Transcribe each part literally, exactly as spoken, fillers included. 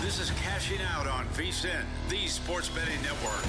This is Cashing Out on VSiN, the Sports Betting Network.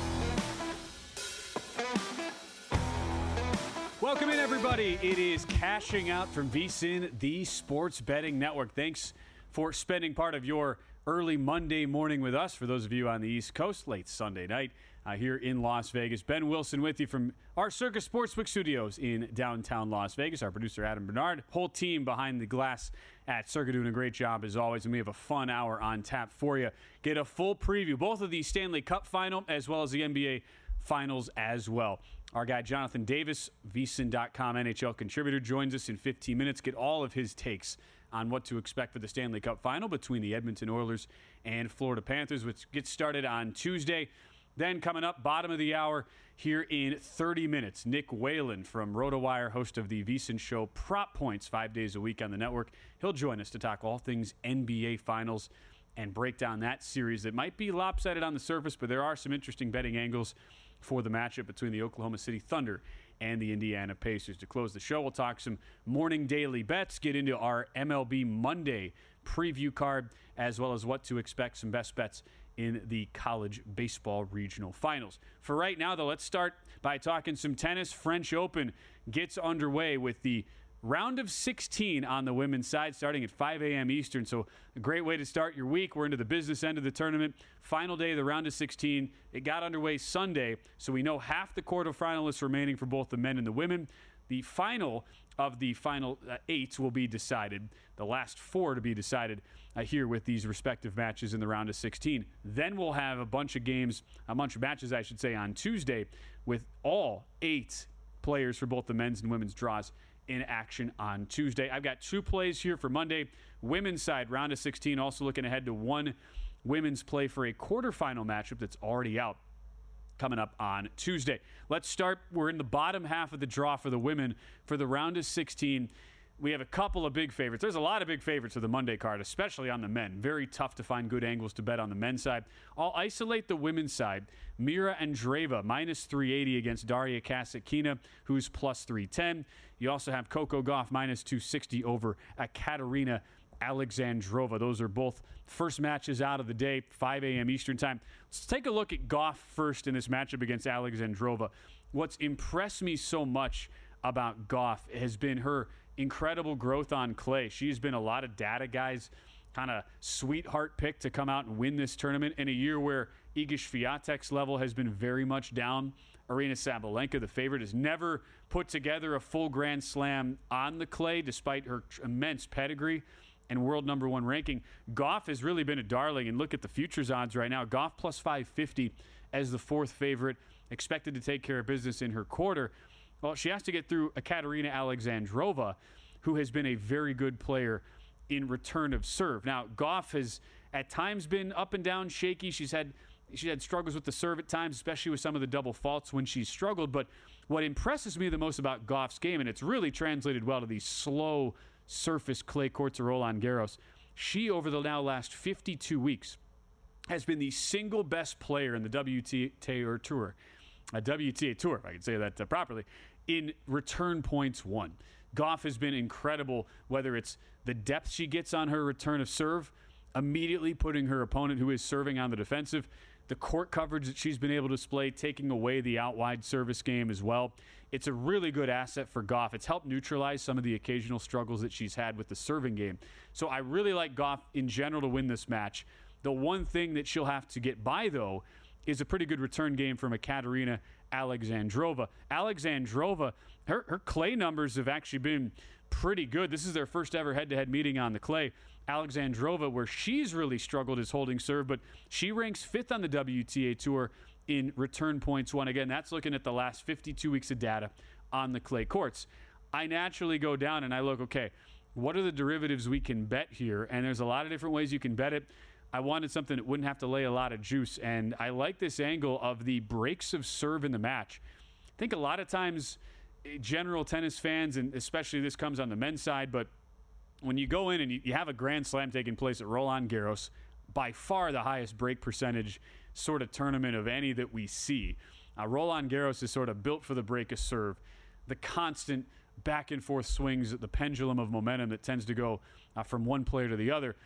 Welcome in, everybody. It is Cashing Out from VSiN, the Sports Betting Network. Thanks for spending part of your early Monday morning with us. For those of you on the East Coast, late Sunday night uh, here in Las Vegas. Ben Wilson with you from our Circus Sportsbook studios in downtown Las Vegas. Our producer, Adam Bernard. Whole team behind the glass at Circa doing a great job as always. And we have a fun hour on tap for you. Get a full preview, both of the Stanley Cup final as well as the N B A Finals as well. Our guy Jonathan Davis, V S I N dot com N H L contributor, joins us in fifteen minutes. Get all of his takes on what to expect for the Stanley Cup final between the Edmonton Oilers and Florida Panthers, which gets started on Tuesday. Then coming up, bottom of the hour here in thirty minutes, Nick Whalen from RotoWire, host of the V S I N show Prop Points, five days a week on the network. He'll join us to talk all things N B A Finals and break down that series that might be lopsided on the surface, but there are some interesting betting angles for the matchup between the Oklahoma City Thunder and the Indiana Pacers. To close the show, we'll talk some morning daily bets, get into our M L B Monday preview card, as well as what to expect, some best bets in the college baseball regional finals. For right now, though, let's start by talking some tennis. French Open gets underway with the round of sixteen on the women's side, starting at five a.m. Eastern. So a great way to start your week. We're into the business end of the tournament. Final day of the round of sixteen. It got underway Sunday, so we know half the quarterfinalists remaining for both the men and the women. The final of the final uh, eight will be decided. The last four to be decided uh, here with these respective matches in the round of sixteen. Then we'll have a bunch of games, a bunch of matches, I should say, on Tuesday with all eight players for both the men's and women's draws in action on Tuesday. I've got two plays here for Monday. Women's side, round of sixteen, also looking ahead to one women's play for a quarterfinal matchup that's already out coming up on Tuesday. Let's start. We're in the bottom half of the draw for the women for the round of sixteen. We have a couple of big favorites. There's a lot of big favorites for the Monday card, especially on the men. Very tough to find good angles to bet on the men's side. I'll isolate the women's side. Mira Andreeva, minus three eighty against Daria Kasatkina, who's plus three ten. You also have Coco Gauff, minus two sixty over Katerina Alexandrova. Those are both first matches out of the day, five a.m. Eastern time. Let's take a look at Gauff first in this matchup against Alexandrova. What's impressed me so much about Gauff has been her incredible growth on clay. She's been a lot of data guys' kind of sweetheart pick to come out and win this tournament in a year where Iga Swiatek's level has been very much down. Aryna Sabalenka, the favorite, has never put together a full Grand Slam on the clay despite her immense pedigree and world number one ranking. Gauff has really been a darling, and look at the futures odds right now. Gauff plus five fifty as the fourth favorite, expected to take care of business in her quarter. Well, she has to get through a Katerina Alexandrova, who has been a very good player in return of serve. Now, Gauff has at times been up and down, shaky. She's had she had struggles with the serve at times, especially with some of the double faults when she's struggled. But what impresses me the most about Gauff's game, and it's really translated well to these slow surface clay courts of Roland Garros, she, over the now last fifty-two weeks, has been the single best player in the W T A Tour, a W T A Tour, if I can say that uh, properly, in return points won. Gauff has been incredible, whether it's the depth she gets on her return of serve, immediately putting her opponent who is serving on the defensive, the court coverage that she's been able to display, taking away the out-wide service game as well. It's a really good asset for Gauff. It's helped neutralize some of the occasional struggles that she's had with the serving game. So I really like Gauff in general to win this match. The one thing that she'll have to get by, though, is a pretty good return game from a Katerina Alexandrova. Alexandrova, her, her clay numbers have actually been pretty good. This is their first ever head-to-head meeting on the clay. Alexandrova, where she's really struggled, is holding serve, but she ranks fifth on the W T A Tour in return points won. Again, that's looking at the last fifty-two weeks of data on the clay courts. I naturally go down and I look, okay, what are the derivatives we can bet here? And there's a lot of different ways you can bet it. I wanted something that wouldn't have to lay a lot of juice, and I like this angle of the breaks of serve in the match. I think a lot of times general tennis fans, and especially this comes on the men's side, but when you go in and you, you have a Grand Slam taking place at Roland Garros, by far the highest break percentage sort of tournament of any that we see. Uh, Roland Garros is sort of built for the break of serve. The constant back and forth swings, the pendulum of momentum that tends to go uh, from one player to the other.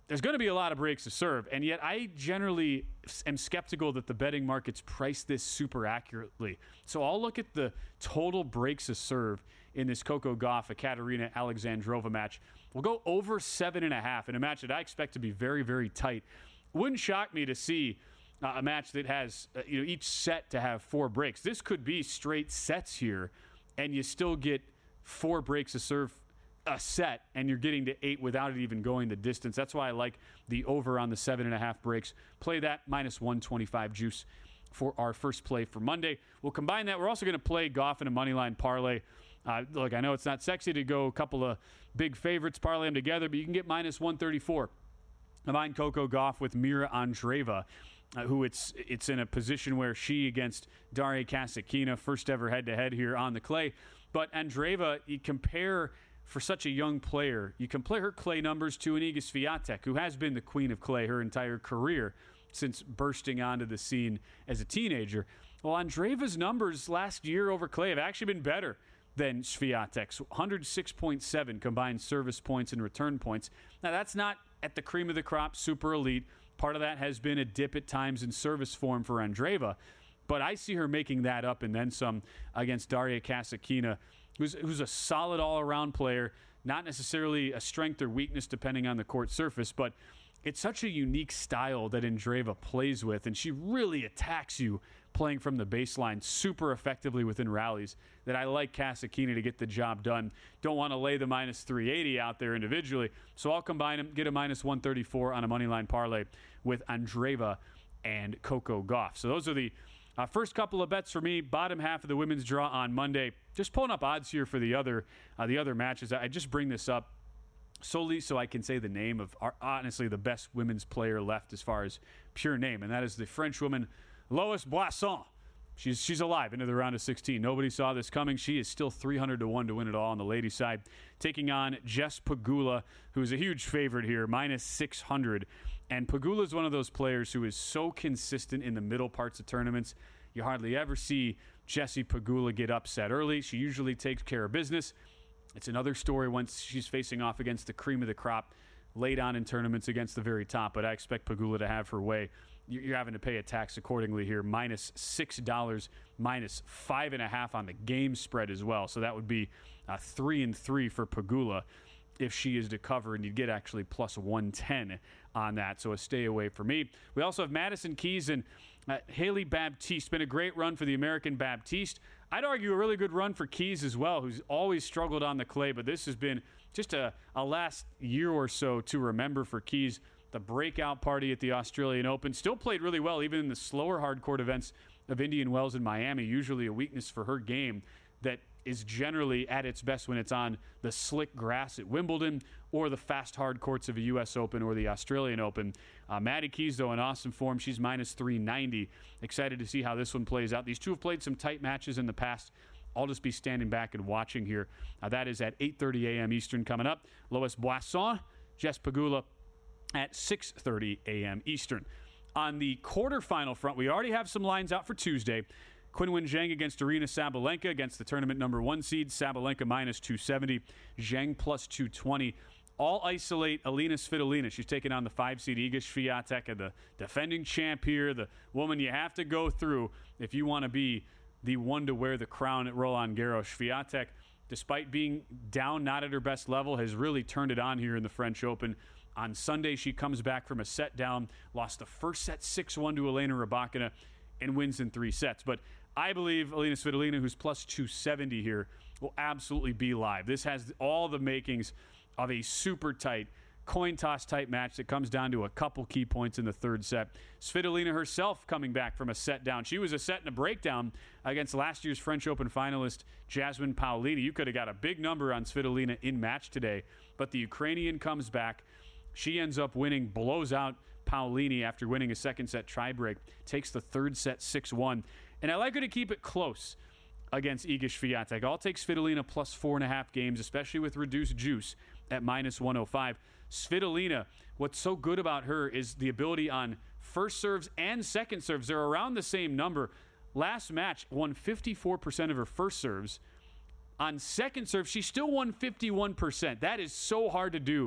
there's going to be a lot of breaks to serve, and yet I generally am skeptical that the betting markets price this super accurately. So I'll look at the total breaks to serve in this Coco Gauff, Ekaterina Alexandrova match. We'll go over seven and a half in a match that I expect to be very, very tight. Wouldn't shock me to see uh, a match that has uh, you know each set to have four breaks. This could be straight sets here, and you still get four breaks to serve a set, and you're getting to eight without it even going the distance. That's why I like the over on the seven and a half breaks. Play that minus one twenty-five juice for our first play for Monday. We'll combine that. We're also going to play Gauff in a money line parlay. Uh, look, I know it's not sexy to go a couple of big favorites, parlay them together, but you can get minus one thirty-four. Combine Coco Gauff with Mira Andreeva, uh, who it's it's in a position where she against Daria Kasatkina, first ever head-to-head here on the clay. But Andreeva, you compare for such a young player, you compare her clay numbers to an Iga Swiatek, who has been the queen of clay her entire career since bursting onto the scene as a teenager. Well, Andreeva's numbers last year over clay have actually been better than Swiatek's. one oh six point seven combined service points and return points. Now, that's not at the cream of the crop, super elite. Part of that has been a dip at times in service form for Andreeva. But I see her making that up and then some against Daria Kasatkina, who's, who's a solid all-around player, not necessarily a strength or weakness depending on the court surface, but it's such a unique style that Andreeva plays with, and she really attacks you playing from the baseline super effectively within rallies, that I like Kasatkina to get the job done. Don't want to lay the minus three eighty out there individually, so I'll combine them, get a minus one thirty-four on a moneyline parlay with Andreeva and Coco Gauff. So those are the uh, first couple of bets for me. Bottom half of the women's draw on Monday. Just pulling up odds here for the other uh, the other matches. I just bring this up solely so I can say the name of, our, honestly, the best women's player left as far as pure name, and that is the French woman Lois Boisson. She's she's alive into the round of sixteen. Nobody saw this coming. She is still three hundred to one to win it all on the ladies' side, taking on Jess Pegula, who's a huge favorite here, minus six hundred. And Pegula is one of those players who is so consistent in the middle parts of tournaments. You hardly ever see Jessie Pegula get upset early. She usually takes care of business. It's another story once she's facing off against the cream of the crop late on in tournaments against the very top, but I expect Pegula to have her way. You're having to pay a tax accordingly here, minus six dollars, minus five and a half on the game spread as well. So that would be uh, three and three for Pegula if she is to cover, and you'd get actually plus one ten on that. So a stay away for me. We also have Madison Keys and uh, Haley Baptiste. Been a great run for the American Baptiste. I'd argue a really good run for Keys as well, who's always struggled on the clay, but this has been just a, a last year or so to remember for Keys. The breakout party at the Australian Open. Still played really well, even in the slower hardcourt events of Indian Wells and Miami. Usually a weakness for her game that is generally at its best when it's on the slick grass at Wimbledon or the fast hard courts of a U S Open or the Australian Open. Uh, Maddie Keys, though, in awesome form. She's minus three ninety. Excited to see how this one plays out. These two have played some tight matches in the past. I'll just be standing back and watching here. Uh, that is at eight thirty a.m. Eastern coming up. Lois Boisson, Jess Pegula at six thirty a.m. Eastern. On the quarterfinal front, we already have some lines out for Tuesday. Qinwen Zheng against Aryna Sabalenka against the tournament number one seed. Sabalenka minus two seventy. Zheng plus two twenty. All isolate Alina Svitolina. She's taking on the five seed Iga Swiatek, the defending champ here, the woman you have to go through if you want to be the one to wear the crown at Roland Garros. Swiatek, despite being down, not at her best level, has really turned it on here in the French Open. On Sunday, she comes back from a set down, lost the first set six one to Elena Rybakina, and wins in three sets. But I believe Alina Svitolina, who's plus two seventy here, will absolutely be live. This has all the makings of a super tight, coin toss type match that comes down to a couple key points in the third set. Svitolina herself coming back from a set down. She was a set and a breakdown against last year's French Open finalist Jasmine Paolini. You could have got a big number on Svitolina in match today, but the Ukrainian comes back. She ends up winning, blows out Paolini after winning a second set tiebreak, takes the third set six one. And I like her to keep it close against Iga Swiatek. I'll take Svitolina plus four and a half games, especially with reduced juice at minus one oh five. Svitolina, what's so good about her is the ability on first serves and second serves. They're around the same number. Last match, won fifty-four percent of her first serves. On second serve, she still won fifty-one percent. That is so hard to do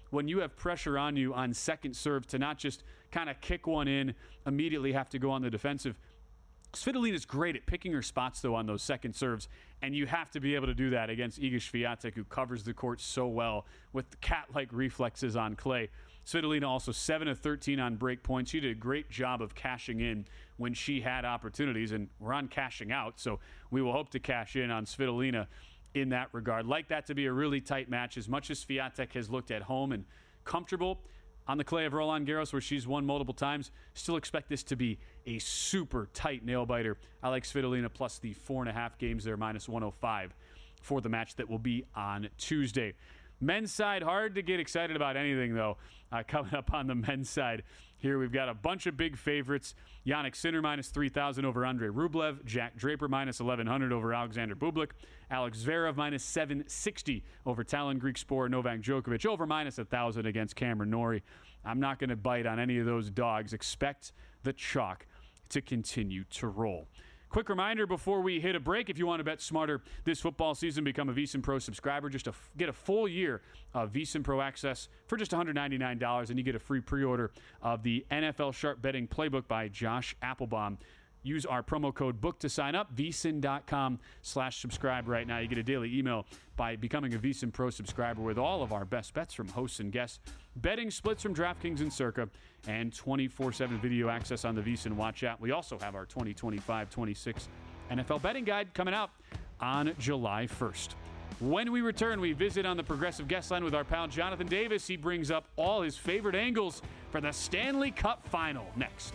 when you have pressure on you on second serve to not just kind of kick one in, immediately have to go on the defensive. Svitolina's great at picking her spots, though, on those second serves, and you have to be able to do that against Iga Swiatek, who covers the court so well with cat-like reflexes on clay. Svitolina also seven of thirteen on break points. She did a great job of cashing in when she had opportunities, and we're on cashing out, so we will hope to cash in on Svitolina in that regard. Like that to be a really tight match. As much as Swiatek has looked at home and comfortable on the clay of Roland Garros, where she's won multiple times, still expect this to be a super tight nail-biter. I like Svitolina plus the four and a half games there, minus one oh five for the match that will be on Tuesday. Men's side, hard to get excited about anything, though. Uh, coming up on the men's side here, we've got a bunch of big favorites. Jannik Sinner minus three thousand over Andrei Rublev. Jack Draper minus eleven hundred over Alexander Bublik. Alex Zverev minus seven sixty over Talon Griekspoor. Novak Djokovic over minus one thousand against Cameron Norrie. I'm not going to bite on any of those dogs. Expect the chalk to continue to roll. Quick reminder before we hit a break, if you want to bet smarter this football season, become a VSiN Pro subscriber. Just to f- get a full year of VSiN Pro access for just one hundred ninety-nine dollars, and you get a free pre-order of the N F L Sharp Betting Playbook by Josh Applebaum. Use our promo code BOOK to sign up, vsin.com slash subscribe right now. You get a daily email by becoming a VSiN Pro subscriber with all of our best bets from hosts and guests, betting splits from DraftKings and Circa, and twenty-four seven video access on the VSiN Watch app. We also have our twenty twenty-five twenty-six N F L betting guide coming out on July first. When we return, we visit on the Progressive Guest Line with our pal Jonathan Davis. He brings up all his favorite angles for the Stanley Cup Final next.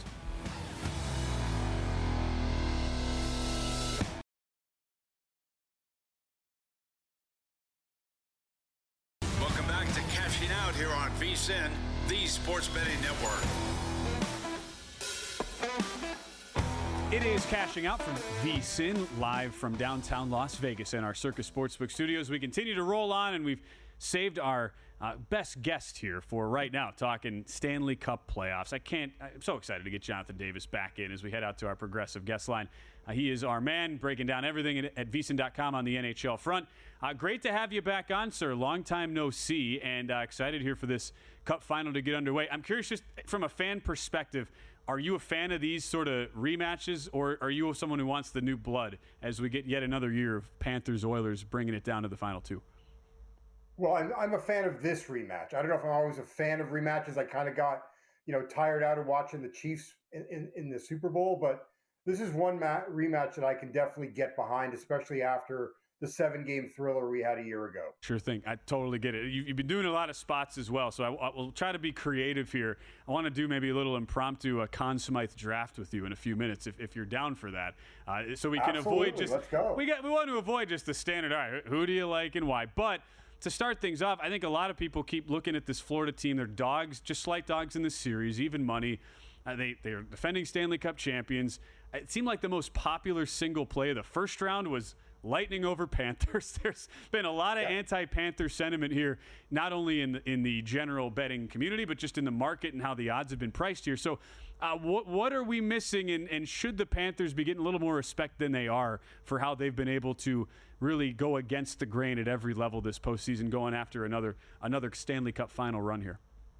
Out here on VSiN, the Sports Betting Network. It is Cashing Out from VSiN, live from downtown Las Vegas in our Circus Sportsbook studios. We continue to roll on, and we've saved our uh, best guest here for right now, talking Stanley Cup playoffs. I can't, I'm so excited to get Jonathan Davis back in as we head out to our Progressive Guest Line. Uh, he is our man, breaking down everything at, at V S I N dot com on the N H L front. Uh, great to have you back on, sir. Long time no see, and uh, excited here for this Cup final to get underway. I'm curious, just from a fan perspective, are you a fan of these sort of rematches, or are you someone who wants the new blood as we get yet another year of Panthers-Oilers bringing it down to the final two? Well, I'm, I'm a fan of this rematch. I don't know if I'm always a fan of rematches. I kind of got, you know, tired out of watching the Chiefs in, in, in the Super Bowl, but this is one ma- rematch that I can definitely get behind, especially after the seven-game thriller we had a year ago. Sure thing. I totally get it. You, you've been doing a lot of spots as well, so I, I will try to be creative here. I want to do maybe a little impromptu a Conn Smythe draft with you in a few minutes, if, if you're down for that. Uh, so we can Absolutely. avoid just Let's go. We got we want to avoid just the standard. All right, who do you like and why? But to start things off, I think a lot of people keep looking at this Florida team. They're dogs, just like dogs in this series, even money. Uh, they they're defending Stanley Cup champions. It seemed like the most popular single play of the first round was Lightning over Panthers. There's been a lot of yeah. anti-Panther sentiment here, not only in the, in the general betting community, but just in the market and how the odds have been priced here. So uh, what what are we missing, and, and should the Panthers be getting a little more respect than they are for how they've been able to really go against the grain at every level this postseason, going after another another Stanley Cup final run here?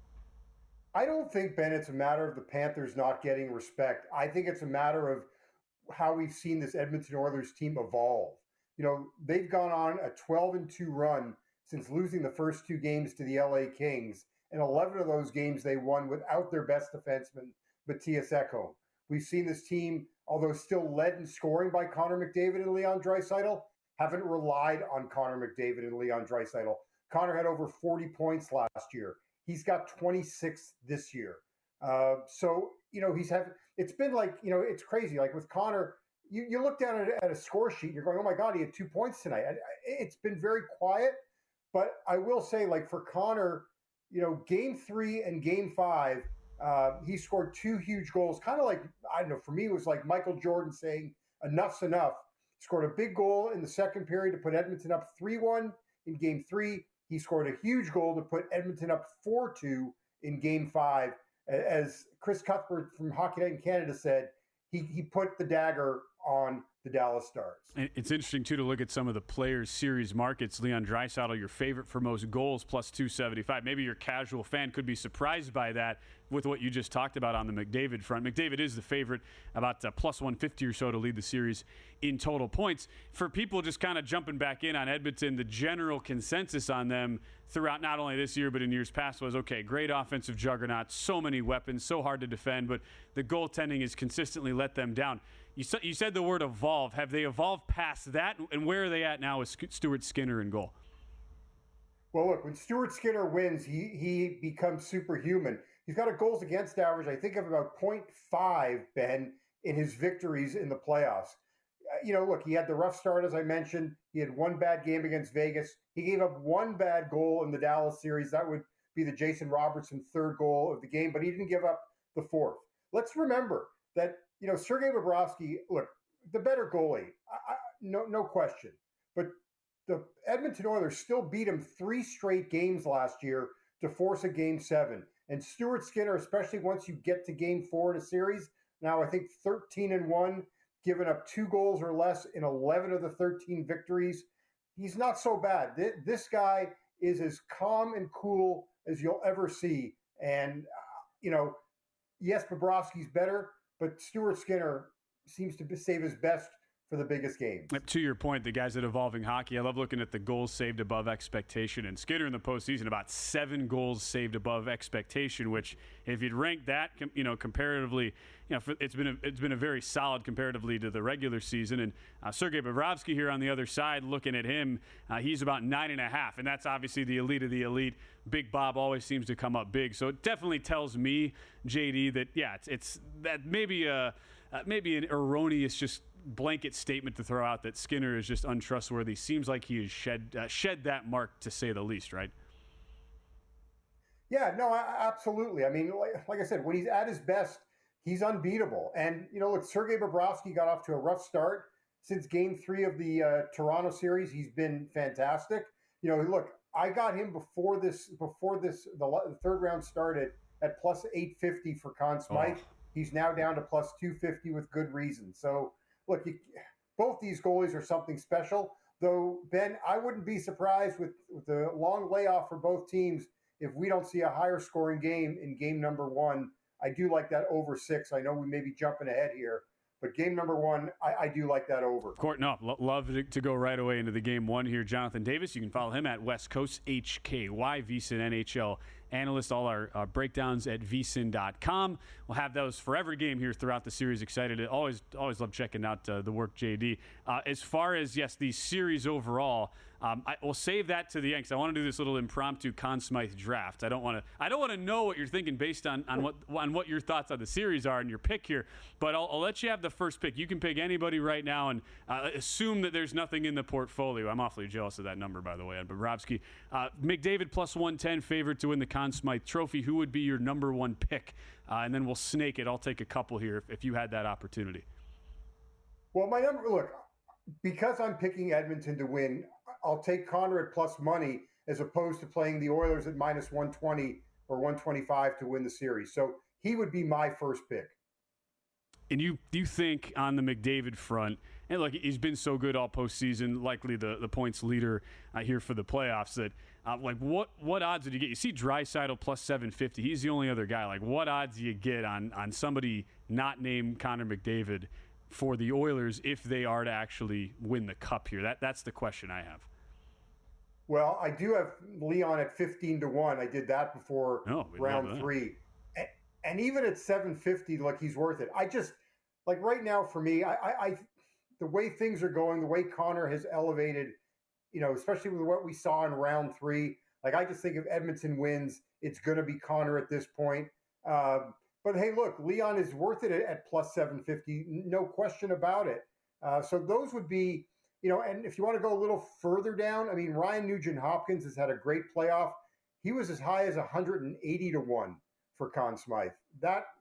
I don't think, Ben, it's a matter of the Panthers not getting respect. I think it's a matter of how we've seen this Edmonton Oilers team evolve. You know, they've gone on a twelve and two run since losing the first two games to the L A Kings, and eleven of those games they won without their best defenseman, Matthias Ekholm. We've seen this team, although still led in scoring by Connor McDavid and Leon Draisaitl, haven't relied on Connor McDavid and Leon Draisaitl. Connor had over forty points last year. He's got twenty-six this year. Uh, so, you know, he's having, it's been like, you know, it's crazy. Like with Connor, you, you look down at, at a score sheet, you're going, oh my God, he had two points tonight. I, I, it's been very quiet, but I will say, like for Connor, you know, game three and game five, uh, he scored two huge goals. Kind of like, I don't know, for me, it was like Michael Jordan saying enough's enough. Scored a big goal in the second period to put Edmonton up three one in game three. He scored a huge goal to put Edmonton up four two in game five. As Chris Cuthbert from Hockey Night in Canada said, he, he put the dagger on the Dallas Stars. And it's interesting, too, to look at some of the players' series markets. Leon Draisaitl, your favorite for most goals, plus two seventy-five. Maybe your casual fan could be surprised by that with what you just talked about on the McDavid front. McDavid is the favorite, about uh, plus one fifty or so to lead the series in total points. For people just kind of jumping back in on Edmonton, the general consensus on them throughout not only this year but in years past was, okay, great offensive juggernaut, so many weapons, so hard to defend, but the goaltending has consistently let them down. You, you said the word evolve. Have they evolved past that? And where are they at now with Stuart Skinner in goal? Well, look, when Stuart Skinner wins, he he becomes superhuman. He's got a goals against average, I think, of about point five, Ben, in his victories in the playoffs. You know, look, he had the rough start, as I mentioned. He had one bad game against Vegas. He gave up one bad goal in the Dallas series. That would be the Jason Robertson third goal of the game, but he didn't give up the fourth. Let's remember that, you know, Sergei Bobrovsky, look, the better goalie, I, I, no, no question. But the Edmonton Oilers still beat him three straight games last year to force a game seven. And Stuart Skinner, especially once you get to game four in a series, now I think thirteen and one, giving up two goals or less in eleven of the thirteen victories. He's not so bad. This guy is as calm and cool as you'll ever see. And, uh, you know, yes, Bobrovsky's better, but Stuart Skinner seems to save his best for the biggest games. To your point, the guys at Evolving Hockey, I love looking at the goals saved above expectation. And Skinner in the postseason, about seven goals saved above expectation, which if you'd rank that, you know, comparatively, you know, it's been a, it's been a very solid comparatively to the regular season. And uh, Sergei Bobrovsky here on the other side, looking at him, uh, he's about nine and a half, and that's obviously the elite of the elite. Big Bob always seems to come up big, so it definitely tells me, J D, that yeah, it's, it's that maybe a uh, maybe an erroneous just blanket statement to throw out that Skinner is just untrustworthy. Seems like he has shed uh, shed that mark, to say the least, right? Yeah, no, I, absolutely. I mean, like, like I said, when he's at his best, he's unbeatable. And, you know, look, Sergei Bobrovsky got off to a rough start. Since game three of the uh, Toronto series, he's been fantastic. You know, look, I got him before this, before this, the, the third round started at plus eight fifty for Conn Smythe. Oh. He's now down to plus two fifty with good reason. So, look, you, both these goalies are something special. Though, Ben, I wouldn't be surprised with, with the long layoff for both teams if we don't see a higher scoring game in game number one. I do like that over six. I know we may be jumping ahead here, but game number one, I, I do like that over. Court, no, lo- love to, to go right away into the game one here. Jonathan Davis, you can follow him at West Coast H K Y, VSiN N H L analyst. All our uh, breakdowns at V S I N dot com. We'll have those for every game here throughout the series. Excited. Always always love checking out uh, the work, J D. Uh, as far as, yes, the series overall, um, I will save that to the end because I want to do this little impromptu Conn Smythe draft. I don't want to I don't want to know what you're thinking based on, on, what, on what your thoughts on the series are and your pick here, but I'll, I'll let you have the first pick. You can pick anybody right now and uh, assume that there's nothing in the portfolio. I'm awfully jealous of that number, by the way, on Bobrovsky. Uh, McDavid plus one ten, favorite to win the Conn Smythe Trophy. Who would be your number one pick? Uh, and then we'll snake it. I'll take a couple here if, if you had that opportunity. Well, my number, look, because I'm picking Edmonton to win, I'll take Connor at plus money as opposed to playing the Oilers at minus one twenty or one twenty-five to win the series. So he would be my first pick. And you do you think on the McDavid front, and look, he's been so good all postseason, likely the, the points leader uh, here for the playoffs, that uh, like what what odds did you get? You see Draisaitl plus seven fifty. He's the only other guy. Like, what odds do you get on, on somebody not named Connor McDavid for the Oilers if they are to actually win the cup here? That That's the question I have. Well, I do have Leon at fifteen to one. I did that before oh, round three. And, and even at seven fifty, look, he's worth it. I just, like right now for me, I, I, I the way things are going, the way Connor has elevated, you know, especially with what we saw in round three, like I just think if Edmonton wins, it's going to be Connor at this point. Um, but hey, look, Leon is worth it at plus seven fifty, no question about it. Uh, so those would be, you know, and if you want to go a little further down, I mean, Ryan Nugent-Hopkins has had a great playoff. He was as high as one hundred eighty to one for Conn Smythe. That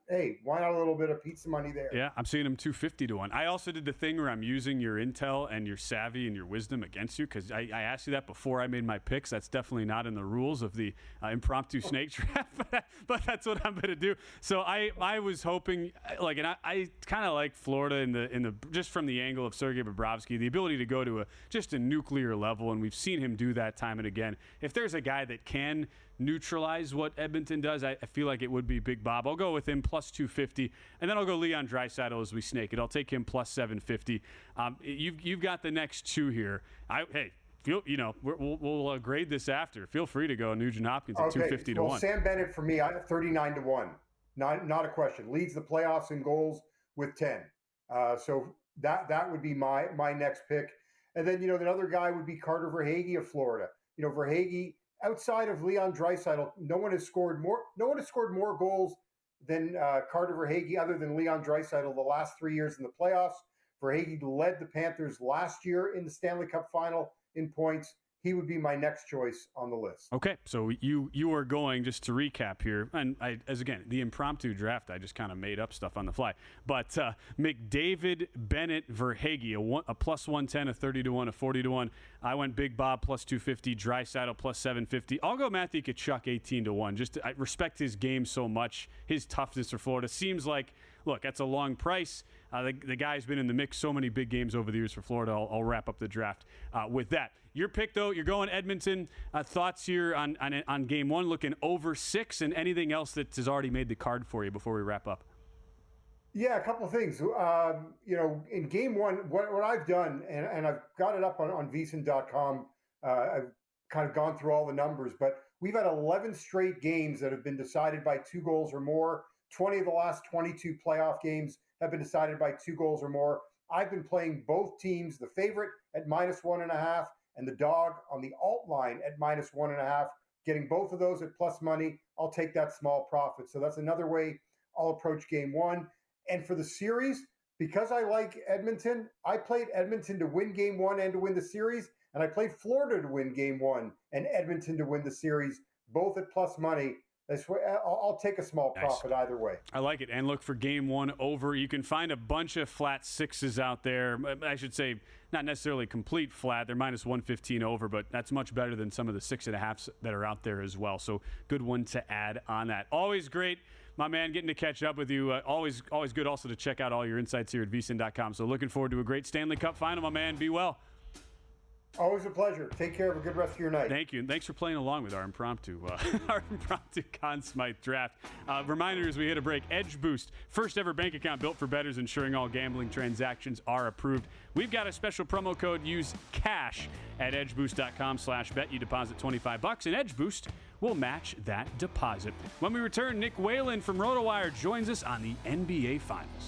hey, why not a little bit of pizza money there? Yeah, I'm seeing him two fifty to one. I also did the thing where I'm using your intel and your savvy and your wisdom against you because I, I asked you that before I made my picks. That's definitely not in the rules of the uh, impromptu snake draft, but, but that's what I'm going to do. So I, I was hoping, like, and I, I kind of like Florida in the in the just from the angle of Sergei Bobrovsky, the ability to go to a just a nuclear level, and we've seen him do that time and again. If there's a guy that can neutralize what Edmonton does, I, I feel like it would be Big Bob. I'll go with him plus two fifty, and then I'll go Leon Draisaitl as we snake it. I'll take him plus seven fifty. Um, you've you've got the next two here. I hey. Feel, you know, we're, we'll, we'll uh, grade this after. Feel free to go Nugent Hopkins at okay. two fifty to well, one. Sam Bennett for me, I thirty-nine to one. Not not a question. Leads the playoffs in goals with ten. Uh, so that that would be my my next pick. And then, you know, the other guy would be Carter Verhaeghe of Florida. You know, Verhaeghe, outside of Leon Draisaitl, no one has scored more. No one has scored more goals than uh, Carter Verhaeghe, other than Leon Draisaitl, the last three years in the playoffs. Verhaeghe led the Panthers last year in the Stanley Cup Final in points. He would be my next choice on the list. Okay, so you you are going, just to recap here, and I, as again, the impromptu draft, I just kind of made up stuff on the fly. But uh, McDavid, Bennett, Verhaeghe, a, one, a plus one ten, a thirty to one, a forty to one. I went Big Bob plus two fifty, Draisaitl plus seven fifty. I'll go Matthew Tkachuk eighteen to one. Just to, I respect his game so much, his toughness for Florida. Seems like, look, that's a long price. Uh, the, the guy's been in the mix so many big games over the years for Florida. I'll, I'll wrap up the draft uh, with that. Your pick, though, you're going Edmonton. Uh, thoughts here on, on on game one, looking over six, and anything else that has already made the card for you before we wrap up? Yeah, a couple of things. Um, you know, in game one, what, what I've done, and, and I've got it up on, on V S I N dot com, uh, I've kind of gone through all the numbers, but we've had eleven straight games that have been decided by two goals or more. twenty of the last twenty-two playoff games have been decided by two goals or more. I've been playing both teams, the favorite at minus one and a half and the dog on the alt line at minus one and a half, getting both of those at plus money. I'll take that small profit. So that's another way I'll approach game one. And for the series, because I like Edmonton, I played Edmonton to win game one and to win the series, and I played Florida to win game one and Edmonton to win the series, both at plus money. That's why I'll, I'll take a small profit nice. Either way. I like it. And look for game one over. You can find a bunch of flat sixes out there. I should say not necessarily complete flat. They're minus one fifteen over, but that's much better than some of the six and a halfs that are out there as well. So good one to add on that. Always great, my man, getting to catch up with you. Uh, always, always good also to check out all your insights here at V S I N dot com. So looking forward to a great Stanley Cup final, my man. Be well. Always a pleasure. Take care. Have a good rest of your night. Thank you. And thanks for playing along with our impromptu uh, our impromptu Conn Smythe draft. Uh, reminder as we hit a break, Edge Boost, first ever bank account built for bettors, ensuring all gambling transactions are approved. We've got a special promo code. Use CASH at edgeboost.com slash bet. You deposit twenty-five bucks, and Edge Boost will match that deposit. When we return, Nick Whalen from RotoWire joins us on the N B A Finals.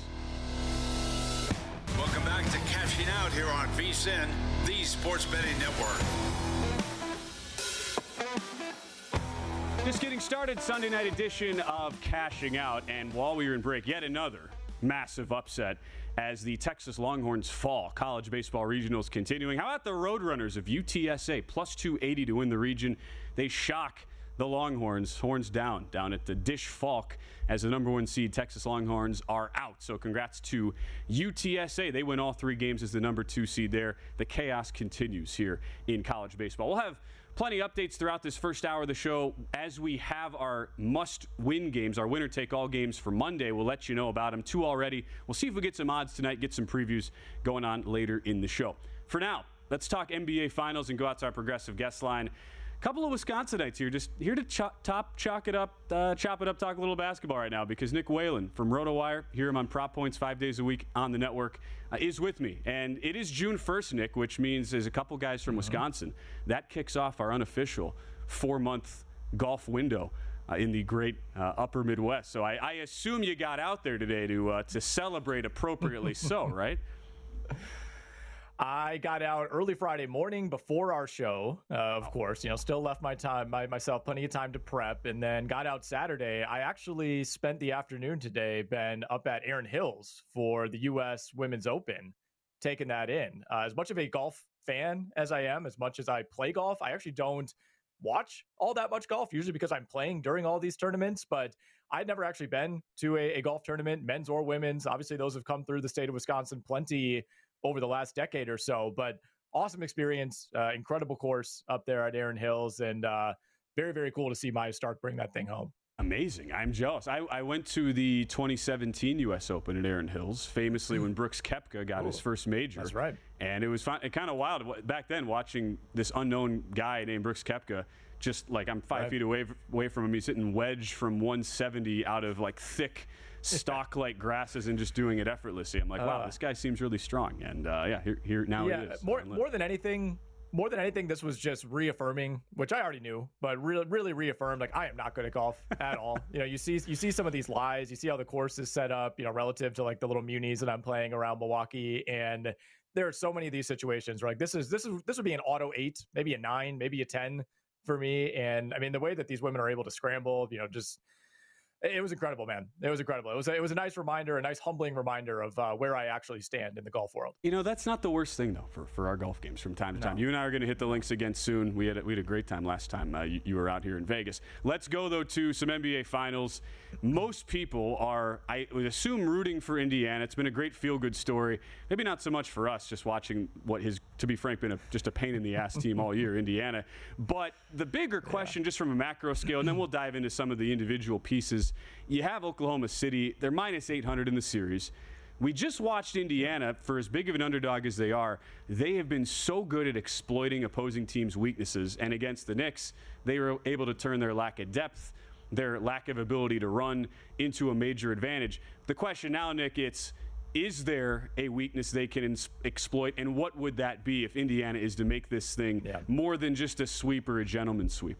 Welcome back to Cashing Out here on V S I N, the Sports Betting Network. Just getting started, Sunday night edition of Cashing Out. And while we were in break, yet another massive upset as the Texas Longhorns fall. College baseball regionals continuing. How about the Roadrunners of U T S A? Plus two eighty to win the region. They shock the Longhorns, horns down, down at the Dish Falk as the number one seed. Texas Longhorns are out. So congrats to U T S A. They win all three games as the number two seed there. The chaos continues here in college baseball. We'll have plenty of updates throughout this first hour of the show as we have our must-win games, our winner-take-all games for Monday. We'll let you know about them. Two already. We'll see if we get some odds tonight, get some previews going on later in the show. For now, let's talk N B A Finals and go out to our progressive guest line. Couple of Wisconsinites here, just here to chop, top, chalk it up, uh, chop it up, talk a little basketball right now, because Nick Whalen from RotoWire, hear him on Prop Points five days a week on the network, uh, is with me. And it is June first, Nick, which means there's a couple guys from mm-hmm. Wisconsin. That kicks off our unofficial four-month golf window uh, in the great uh, upper Midwest. So I, I assume you got out there today to uh, to celebrate appropriately so, right? I got out early Friday morning before our show, uh, of course, you know, still left my time, my, myself plenty of time to prep, and then got out Saturday. I actually spent the afternoon today, Ben, up at Erin Hills for the U S Women's Open, taking that in. Uh, as much of a golf fan as I am, as much as I play golf, I actually don't watch all that much golf, usually because I'm playing during all these tournaments, but I'd never actually been to a, a golf tournament, men's or women's. Obviously, those have come through the state of Wisconsin plenty over the last decade or so, but awesome experience, uh, incredible course up there at Erin Hills, and uh, very, very cool to see Maja Stark bring that thing home. Amazing. I'm jealous. I, I went to the twenty seventeen U S Open at Erin Hills, famously when Brooks Koepka got Ooh, his first major. That's right. And it was fun, kind of wild back then watching this unknown guy named Brooks Koepka. Just like I'm five right. feet away away from him. He's hitting wedge from one seventy out of like thick stock-like grasses and just doing it effortlessly. I'm like, wow, uh, this guy seems really strong. And uh, yeah, here, here now yeah, it is. More, more than anything, more than anything, this was just reaffirming, which I already knew, but really, really reaffirmed. Like, I am not good at golf at all. You know, you see, you see some of these lies. You see how the course is set up. You know, relative to like the little munis that I'm playing around Milwaukee, and there are so many of these situations where like this is this is this would be an auto eight, maybe a nine, maybe a ten for me. And I mean, the way that these women are able to scramble, you know, just. It was incredible, man. It was incredible. It was a, it was a nice reminder, a nice humbling reminder of uh, where I actually stand in the golf world. You know, that's not the worst thing, though, for, for our golf games from time to no. time. You and I are going to hit the links again soon. We had a, we had a great time last time uh, you, you were out here in Vegas. Let's go, though, to some N B A Finals. Most people are, I would assume, rooting for Indiana. It's been a great feel-good story. Maybe not so much for us, just watching what has, to be frank, been a, just a pain-in-the-ass team all year, Indiana. But the bigger question, yeah. just from a macro scale, and then we'll dive into some of the individual pieces. You have Oklahoma City. They're minus eight hundred in the series. We just watched Indiana, for as big of an underdog as they are, they have been so good at exploiting opposing teams' weaknesses. And against the Knicks, they were able to turn their lack of depth, their lack of ability to run, into a major advantage. The question now, Nick, it's, is there a weakness they can ins- exploit? And what would that be if Indiana is to make this thing yeah. more than just a sweep or a gentleman's sweep?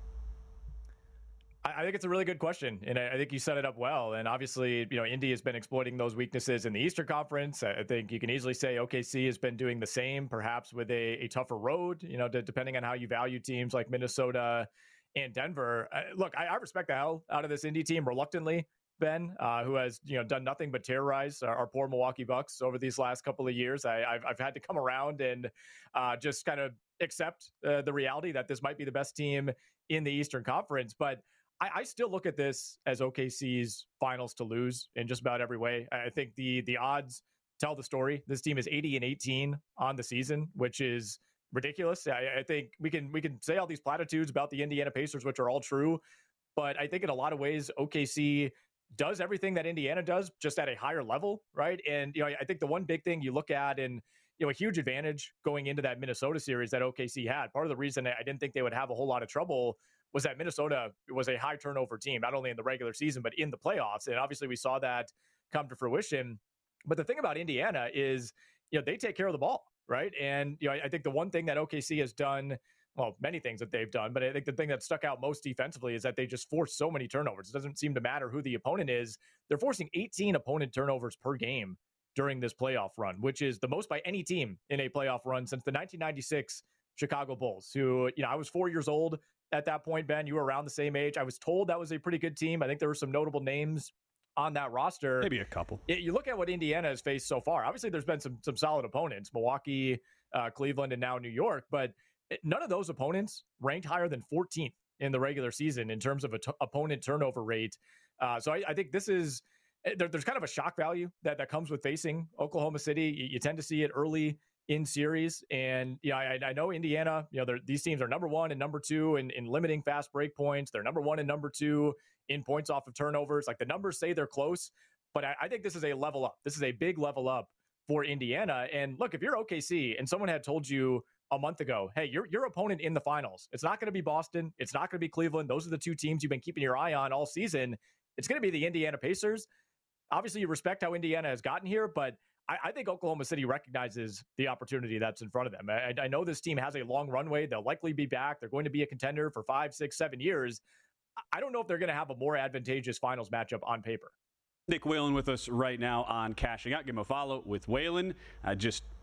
I think it's a really good question, and I think you set it up well. And obviously, you know, Indy has been exploiting those weaknesses in the Eastern Conference. I think you can easily say O K C has been doing the same, perhaps with a, a tougher road, you know, to, depending on how you value teams like Minnesota and Denver. Uh, look, I, I respect the hell out of this Indy team reluctantly, Ben, uh, who has, you know, done nothing but terrorize our, our poor Milwaukee Bucks over these last couple of years. I, I've, I've had to come around and uh, just kind of accept uh, the reality that this might be the best team in the Eastern Conference. But I, I still look at this as O K C's finals to lose in just about every way. I think the the odds tell the story. This team is eighty and eighteen on the season, which is ridiculous. I, I think we can we can say all these platitudes about the Indiana Pacers, which are all true, but I think in a lot of ways O K C does everything that Indiana does, just at a higher level, right? And you know, I think the one big thing you look at, and you know, a huge advantage going into that Minnesota series that O K C had. Part of the reason I didn't think they would have a whole lot of trouble was that Minnesota was a high turnover team, not only in the regular season, but in the playoffs. And obviously we saw that come to fruition. But the thing about Indiana is, you know, they take care of the ball, right? And, you know, I, I think the one thing that O K C has done, well, many things that they've done, but I think the thing that stuck out most defensively is that they just force so many turnovers. It doesn't seem to matter who the opponent is. They're forcing eighteen opponent turnovers per game during this playoff run, which is the most by any team in a playoff run since the nineteen ninety-six Chicago Bulls, who, you know, I was four years old at that point, Ben. You were around the same age. I was told that was a pretty good team. I think there were some notable names on that roster. Maybe a couple. You look at what Indiana has faced so far. Obviously, there's been some some solid opponents, Milwaukee, uh, Cleveland, and now New York, but none of those opponents ranked higher than fourteenth in the regular season in terms of a t- opponent turnover rate. Uh, so I, I think this is, there, there's kind of a shock value that, that comes with facing Oklahoma City. You, you tend to see it early in series. And, you know, I, I know Indiana, you know, these teams are number one and number two in, in limiting fast break points. They're number one and number two in points off of turnovers. Like, the numbers say they're close, but I, I think this is a level up. This is a big level up for Indiana. And look, if you're O K C and someone had told you a month ago, hey, your your opponent in the finals, it's not going to be Boston, it's not going to be Cleveland, those are the two teams you've been keeping your eye on all season, it's going to be the Indiana Pacers. Obviously, you respect how Indiana has gotten here, but I, I think Oklahoma City recognizes the opportunity that's in front of them. I, I know this team has a long runway. They'll likely be back. They're going to be a contender for five, six, seven years. I don't know if they're going to have a more advantageous finals matchup on paper. Nick Whalen with us right now on Cashing Out. Give him a follow with Whalen. Uh, just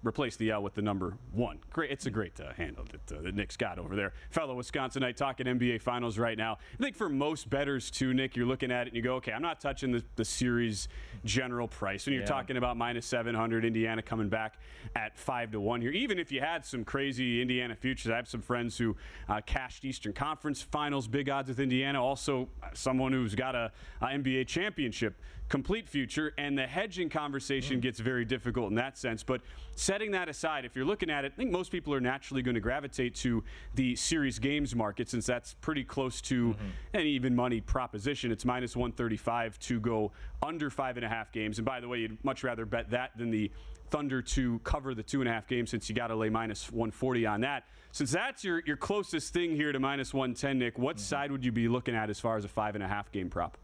replace the L with the number one. Great, it's a great uh, handle that, uh, that Nick's got over there. Fellow Wisconsinite talking N B A Finals right now. I think for most bettors too, Nick, you're looking at it and you go, okay, I'm not touching the, the series general price. When you're yeah. talking about minus seven hundred, Indiana coming back at five to one here. Even if you had some crazy Indiana futures, I have some friends who uh, cashed Eastern Conference Finals big odds with Indiana. Also, someone who's got a, a N B A championship complete future, and the hedging conversation mm. gets very difficult in that sense. But setting that aside, if you're looking at it, I think most people are naturally going to gravitate to the series games market, since that's pretty close to mm-hmm. an even money proposition. It's minus one thirty-five to go under five and a half games. And by the way, you'd much rather bet that than the Thunder to cover the two and a half games, since you got to lay minus one forty on that. Since that's your, your closest thing here to minus one ten, Nick, what mm-hmm. side would you be looking at as far as a five and a half game prop?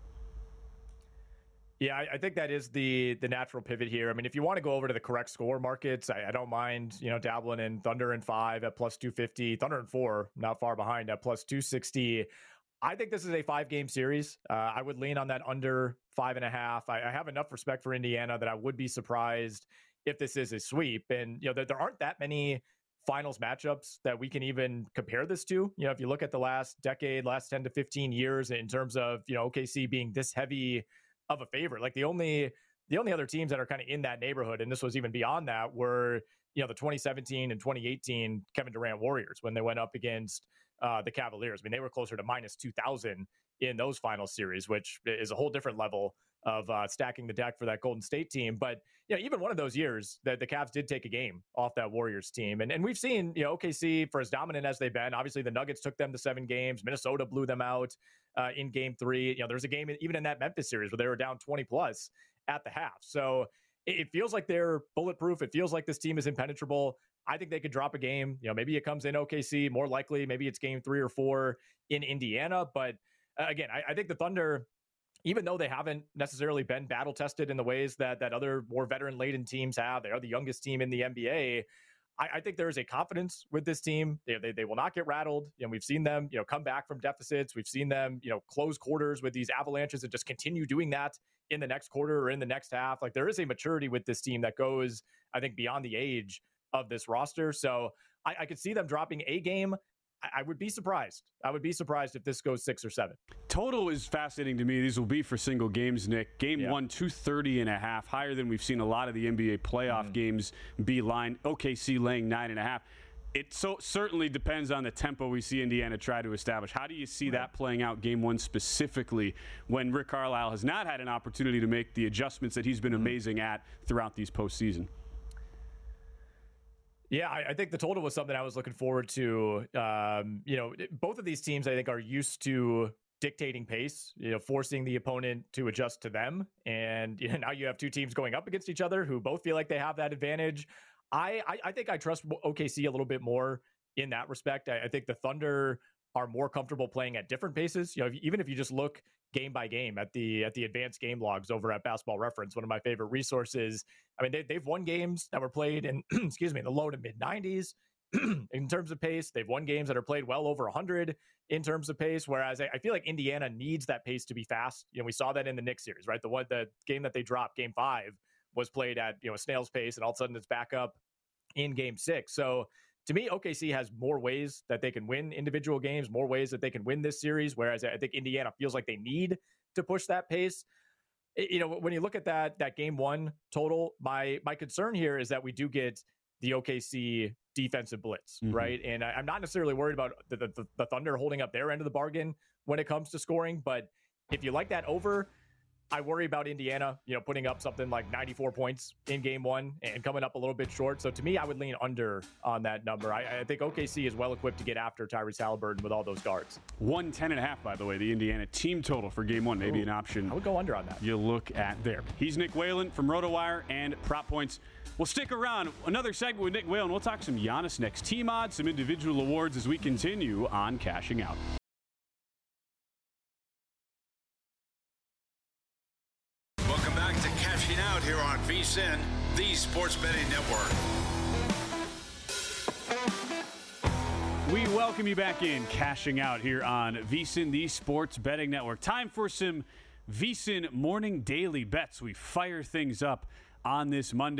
Yeah, I, I think that is the the natural pivot here. I mean, if you want to go over to the correct score markets, I, I don't mind, you know, dabbling in Thunder and five at plus two fifty, Thunder and four, not far behind at plus two sixty. I think this is a five-game series. Uh, I would lean on that under five and a half. I, I have enough respect for Indiana that I would be surprised if this is a sweep. And, you know, there, there aren't that many finals matchups that we can even compare this to. You know, if you look at the last decade, last ten to fifteen years in terms of, you know, O K C being this heavy of a favorite, like the only the only other teams that are kind of in that neighborhood, and this was even beyond that, were, you know, the twenty seventeen and twenty eighteen Kevin Durant Warriors when they went up against uh, the Cavaliers. I mean, they were closer to minus two thousand in those final series, which is a whole different level of uh, stacking the deck for that Golden State team. But, you know, even one of those years that the Cavs did take a game off that Warriors team. And and we've seen, you know, O K C, for as dominant as they've been, obviously the Nuggets took them to seven games. Minnesota blew them out uh, in game three. You know, there's a game even in that Memphis series where they were down twenty plus at the half. So it, it feels like they're bulletproof. It feels like this team is impenetrable. I think they could drop a game. You know, maybe it comes in O K C, more likely. Maybe it's game three or four in Indiana. But uh, again, I, I think the Thunder, even though they haven't necessarily been battle tested in the ways that that other more veteran laden teams have, they are the youngest team in the N B A. I, I think there is a confidence with this team. They, they they will not get rattled. You know, we've seen them, you know, come back from deficits. We've seen them, you know, close quarters with these avalanches and just continue doing that in the next quarter or in the next half. Like, there is a maturity with this team that goes, I think, beyond the age of this roster. So I, I could see them dropping a game. I would be surprised. I would be surprised if this goes six or seven. Total is fascinating to me. These will be for single games, Nick. Game yeah. one, two thirty and a half, higher than we've seen a lot of the N B A playoff mm. games be line. O K C laying nine and a half. It so certainly depends on the tempo we see Indiana try to establish. How do you see right. that playing out game one specifically when Rick Carlisle has not had an opportunity to make the adjustments that he's been mm. amazing at throughout these postseason? Yeah, I, I think the total was something I was looking forward to. Um, you know, both of these teams, I think, are used to dictating pace, you know, forcing the opponent to adjust to them. And you know, now you have two teams going up against each other who both feel like they have that advantage. I, I, I think I trust O K C a little bit more in that respect. I, I think the Thunder are more comfortable playing at different paces. You know, if, even if you just look game by game at the at the advanced game logs over at Basketball Reference, one of my favorite resources. I mean, they, they've won games that were played in, excuse me, in the low to mid nineties in terms of pace. They've won games that are played well over one hundred in terms of pace, whereas I, I feel like Indiana needs that pace to be fast. You know, we saw that in the Knicks series, right? The one, the game that they dropped, game five, was played at, you know, a snail's pace, and all of a sudden it's back up in game six. So to me, O K C has more ways that they can win individual games, more ways that they can win this series, whereas I think Indiana feels like they need to push that pace. You know, when you look at that that game one total, my my concern here is that we do get the O K C defensive blitz, mm-hmm. right? And I, I'm not necessarily worried about the, the, the Thunder holding up their end of the bargain when it comes to scoring, but if you like that over, I worry about Indiana, you know, putting up something like ninety-four points in game one and coming up a little bit short. So to me, I would lean under on that number. I, I think O K C is well equipped to get after Tyrese Halliburton with all those guards. one ten and a half, by the way, the Indiana team total for game one. Maybe Ooh, an option. I would go under on that. You look at there. He's Nick Whalen from RotoWire and Prop Points. We'll stick around. Another segment with Nick Whalen. We'll talk some Giannis next. Team odds, some individual awards as we continue on Cashing Out. Cashing Out here on VSiN, the Sports Betting Network. We welcome you back in, Cashing Out here on VSiN, the Sports Betting Network. Time for some VSiN morning daily bets. We fire things up on this Monday.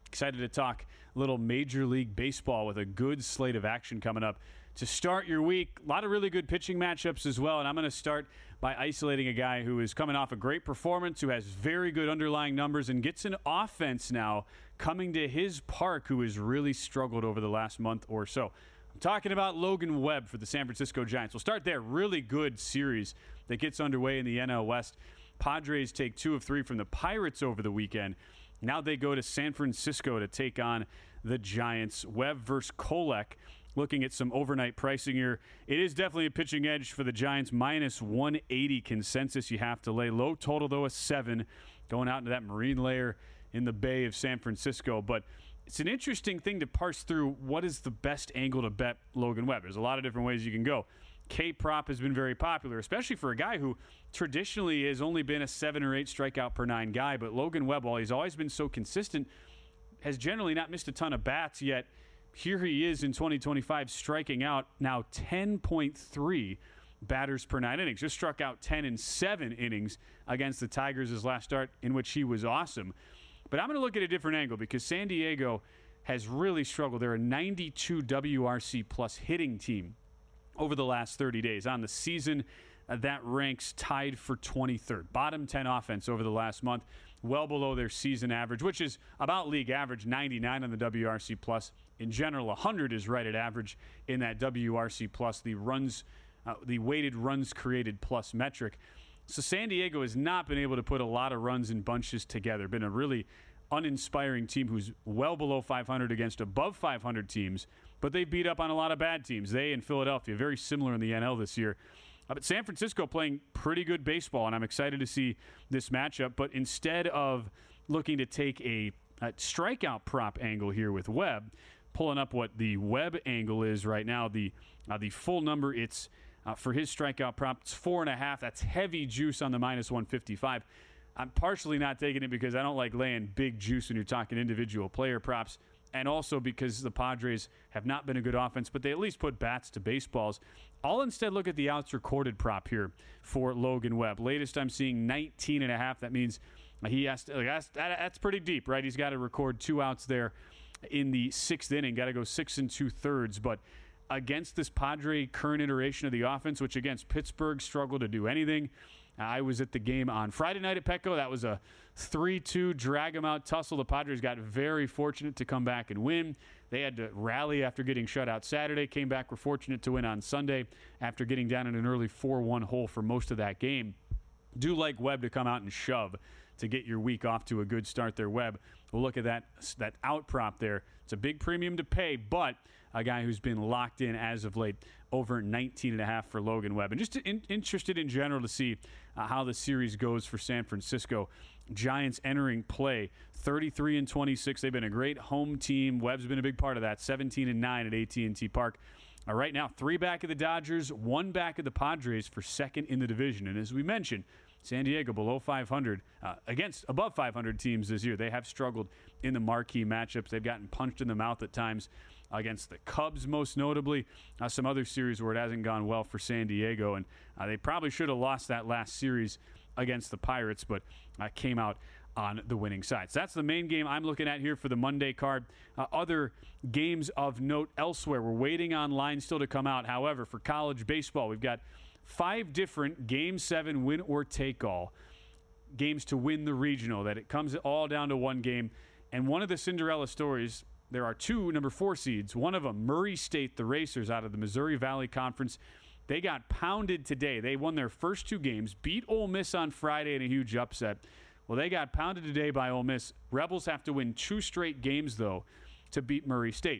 Excited to talk a little Major League Baseball with a good slate of action coming up to start your week. A lot of really good pitching matchups as well, and I'm going to start by isolating a guy who is coming off a great performance, who has very good underlying numbers, and gets an offense now coming to his park who has really struggled over the last month or so. I'm talking about Logan Webb for the San Francisco Giants. We'll start there. Really good series that gets underway in the N L West. Padres take two of three from the Pirates over the weekend. Now they go to San Francisco to take on the Giants. Webb versus Kolek. Looking at some overnight pricing here, it is definitely a pitching edge for the Giants. Minus one eighty consensus you have to lay. Low total, though, a seven. Going out into that marine layer in the Bay of San Francisco. But it's an interesting thing to parse through what is the best angle to bet Logan Webb. There's a lot of different ways you can go. K-prop has been very popular, especially for a guy who traditionally has only been a seven or eight strikeout per nine guy. But Logan Webb, while he's always been so consistent, has generally not missed a ton of bats yet. Here he is in twenty twenty-five striking out now ten point three batters per nine innings. Just struck out ten in seven innings against the Tigers his last start, in which he was awesome. But I'm going to look at a different angle because San Diego has really struggled. They're a ninety-two W R C plus hitting team over the last thirty days. On the season, uh, that ranks tied for twenty-third. Bottom ten offense over the last month, well below their season average, which is about league average, ninety-nine on the W R C plus. In general, one hundred is right at average in that W R C plus, the runs, uh, the weighted runs created plus metric. So San Diego has not been able to put a lot of runs in bunches together. Been a really uninspiring team who's well below five hundred against above five hundred teams, but they beat up on a lot of bad teams. They and Philadelphia, very similar in the N L this year. Uh, but San Francisco playing pretty good baseball, and I'm excited to see this matchup. But instead of looking to take a, a strikeout prop angle here with Webb, pulling up what the Webb angle is right now, the uh, the full number, it's uh, for his strikeout prop, it's four and a half. That's heavy juice on the minus one fifty-five. I'm partially not taking it because I don't like laying big juice when you're talking individual player props, and also because the Padres have not been a good offense, but they at least put bats to baseballs. I'll instead look at the outs recorded prop here for Logan Webb. Latest I'm seeing nineteen and a half. That means he has to, like, that's, that, that's pretty deep, right? He's got to record two outs there in the sixth inning. Got to go six and two thirds. But against this Padre current iteration of the offense, which against Pittsburgh struggled to do anything. I was at the game on Friday night at Petco. That was a three two drag-em-out tussle. The Padres got very fortunate to come back and win. They had to rally after getting shut out Saturday. Came back, were fortunate to win on Sunday after getting down in an early four one hole for most of that game. Do like Webb to come out and shove to get your week off to a good start there. Webb, we'll look at that, that out prop there. It's a big premium to pay, but a guy who's been locked in as of late, over nineteen and a half for Logan Webb. And just in, interested in general to see uh, how the series goes for San Francisco. Giants entering play, thirty-three and twenty-six. They've been a great home team. Webb's been a big part of that, seventeen and nine at A T and T Park. Uh, right now, three back of the Dodgers, one back of the Padres for second in the division. And as we mentioned, San Diego below five hundred, uh, against above five hundred teams this year. They have struggled in the marquee matchups. They've gotten punched in the mouth at times against the Cubs, most notably. Uh, some other series where it hasn't gone well for San Diego, and uh, they probably should have lost that last series against the Pirates, but uh, came out on the winning side. So that's the main game I'm looking at here for the Monday card. Uh, other games of note elsewhere. We're waiting on lines still to come out. However, for college baseball, we've got five different Game seven win or take all games to win the regional, that it comes all down to one game. And one of the Cinderella stories, there are two number four seeds. One of them, Murray State, the Racers out of the Missouri Valley Conference. They got pounded today. They won their first two games, beat Ole Miss on Friday in a huge upset. Well, they got pounded today by Ole Miss. Rebels have to win two straight games, though, to beat Murray State.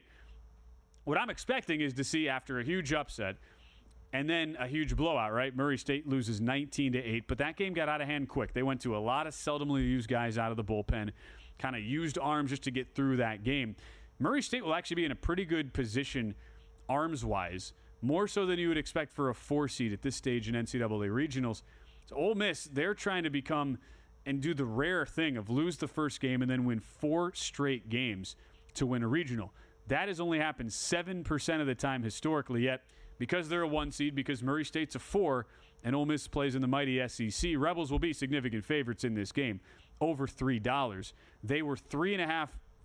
What I'm expecting is to see, after a huge upset and then a huge blowout, right? Murray State loses nineteen to eight, but that game got out of hand quick. They went to a lot of seldomly used guys out of the bullpen, kind of used arms just to get through that game. Murray State will actually be in a pretty good position arms-wise, more so than you would expect for a four seed at this stage in N C double A regionals. So Ole Miss, they're trying to become and do the rare thing of lose the first game and then win four straight games to win a regional. That has only happened seven percent of the time historically, yet because they're a one seed, because Murray State's a four, and Ole Miss plays in the mighty S E C, Rebels will be significant favorites in this game, over three dollars. They were three and a half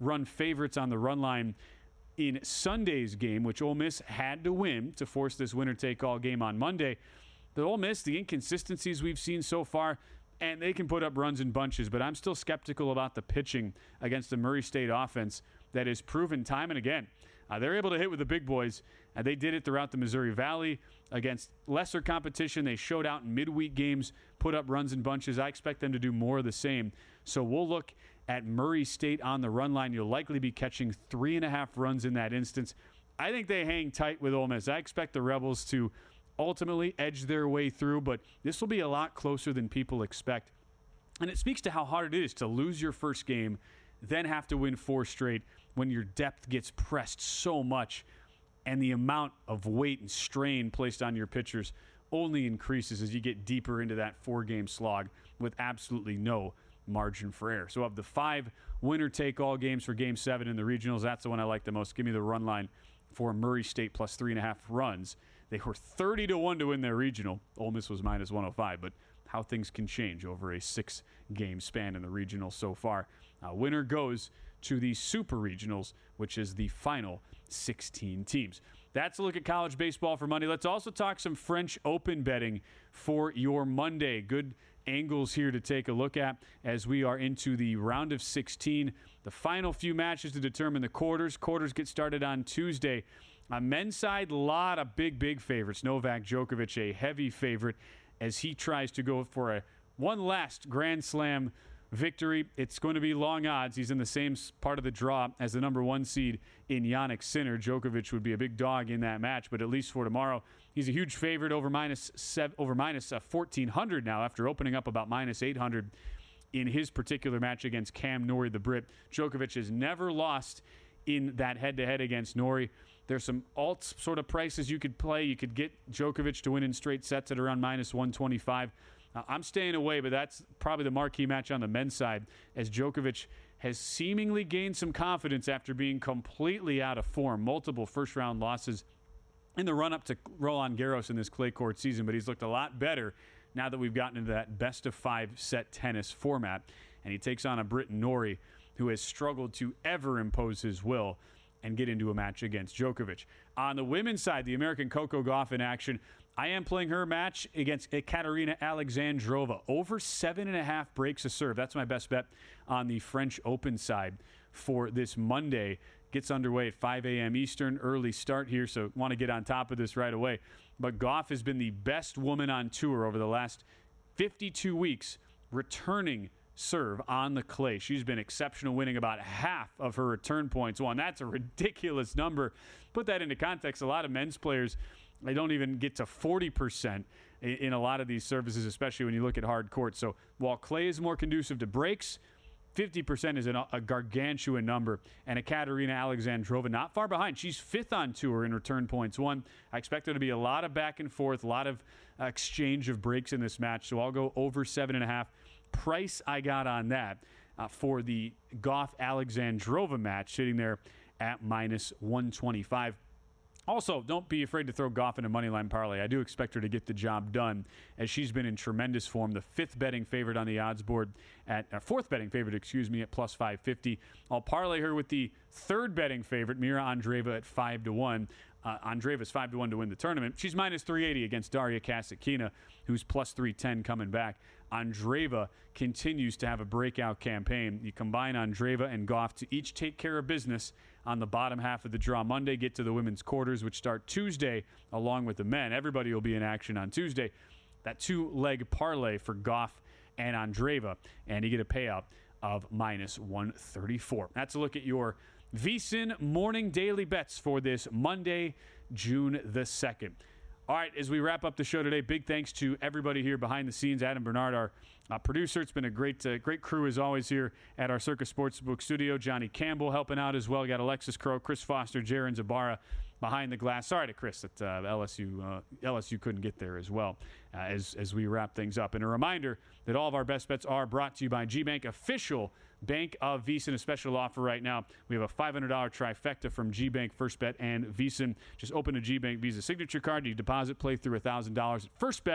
run favorites on the run line in Sunday's game, which Ole Miss had to win to force this winner-take-all game on Monday. The Ole Miss, the inconsistencies we've seen so far, and they can put up runs in bunches, but I'm still skeptical about the pitching against the Murray State offense that is proven time and again. Uh, they're able to hit with the big boys, and they did it throughout the Missouri Valley. Against lesser competition, they showed out in midweek games, put up runs in bunches. I expect them to do more of the same. So we'll look at Murray State on the run line. You'll likely be catching three and a half runs in that instance. I think they hang tight with Ole Miss. I expect the Rebels to ultimately edge their way through, but this will be a lot closer than people expect. And it speaks to how hard it is to lose your first game, then have to win four straight when your depth gets pressed so much and the amount of weight and strain placed on your pitchers only increases as you get deeper into that four-game slog with absolutely no margin for error. So of the five winner-take-all games for Game seven in the regionals, that's the one I like the most. Give me the run line for Murray State plus three and a half runs. They were thirty to one to win their regional. Ole Miss was minus one oh five, but how things can change over a six-game span in the regional so far. Uh, winner goes to the Super Regionals, which is the final sixteen teams. That's a look at college baseball for Monday. Let's also talk some French Open betting for your Monday. Good angles here to take a look at as we are into the round of sixteen. The final few matches to determine the quarters. Quarters get started on Tuesday. On men's side, a lot of big, big favorites. Novak Djokovic, a heavy favorite, as he tries to go for a one last Grand Slam victory. It's going to be long odds. He's in the same part of the draw as the number one seed in Jannik Sinner. Djokovic would be a big dog in that match, but at least for tomorrow, he's a huge favorite over minus seven, over minus uh, fourteen hundred now after opening up about minus eight hundred in his particular match against Cam Norrie, the Brit. Djokovic has never lost in that head-to-head against Norrie. There's some alt sort of prices you could play. You could get Djokovic to win in straight sets at around minus one twenty-five. Uh, I'm staying away, but that's probably the marquee match on the men's side, as Djokovic has seemingly gained some confidence after being completely out of form. Multiple first-round losses in the run-up to Roland Garros in this clay court season, but he's looked a lot better now that we've gotten into that best-of-five set tennis format. And he takes on a Brit Norrie who has struggled to ever impose his will and get into a match against Djokovic. On the women's side, the American Coco Gauff in action. I am playing her match against Ekaterina Alexandrova. Over seven and a half breaks a serve. That's my best bet on the French Open side for this Monday. Gets underway at five a.m. Eastern. Early start here, so want to get on top of this right away. But Gauff has been the best woman on tour over the last fifty-two weeks, returning serve on the clay. She's been exceptional, winning about half of her return points won. That's a ridiculous number. Put that into context. A lot of men's players, they don't even get to forty percent in, in a lot of these services, especially when you look at hard court. So while clay is more conducive to breaks, fifty percent is an, a gargantuan number. And Ekaterina Alexandrova not far behind. She's fifth on tour in return points won. I expect there to be a lot of back and forth, a lot of uh, exchange of breaks in this match. So I'll go over seven and a half. Price I got on that uh, for the Gauff Alexandrova match, sitting there at minus one twenty-five. Also, don't be afraid to throw Gauff in a moneyline parlay. I do expect her to get the job done, as she's been in tremendous form. The fifth betting favorite on the odds board at uh, fourth betting favorite, excuse me, at plus five fifty. I'll parlay her with the third betting favorite, Mira Andreeva, at five to one. Uh, Andreeva's five to one to win the tournament. She's minus three eighty against Daria Kasatkina, who's plus three ten coming back. Andreeva continues to have a breakout campaign. You combine Andreeva and Gauff to each take care of business on the bottom half of the draw Monday, get to the women's quarters, which start Tuesday along with the men. Everybody will be in action on Tuesday. That two-leg parlay for Gauff and Andreeva, and you get a payout of minus one thirty-four. That's a look at your VSiN morning daily bets for this Monday, June the second. All right, as we wrap up the show today, big thanks to everybody here behind the scenes. Adam Bernard, our uh, producer. It's been a great uh, great crew as always here at our Circus Sportsbook studio. Johnny Campbell helping out as well. We got Alexis Crow, Chris Foster, Jaron Zabara behind the glass. Sorry to Chris that uh, L S U uh, L S U couldn't get there as well uh, as, as we wrap things up. And a reminder that all of our best bets are brought to you by GBank, official bank of VSiN. A special offer right now. We have a five hundred dollars trifecta from GBank, First Bet, and VSiN. Just open a GBank Visa signature card. You deposit, play through one thousand dollars at First Bet.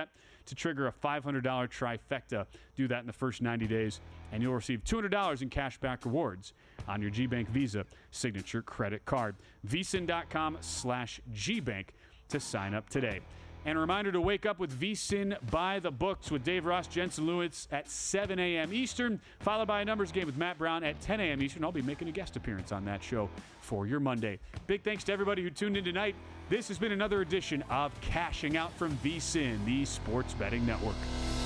to trigger a five hundred dollars trifecta. Do that in the first ninety days, and you'll receive two hundred dollars in cash back rewards on your G-Bank Visa signature credit card. vsin.com slash G-Bank to sign up today. And a reminder to wake up with VSiN by the books with Dave Ross, Jensen Lewis at seven a.m. Eastern, followed by a numbers game with Matt Brown at ten a.m. Eastern. I'll be making a guest appearance on that show for your Monday. Big thanks to everybody who tuned in tonight. This has been another edition of Cashing Out from VSiN, the Sports Betting Network.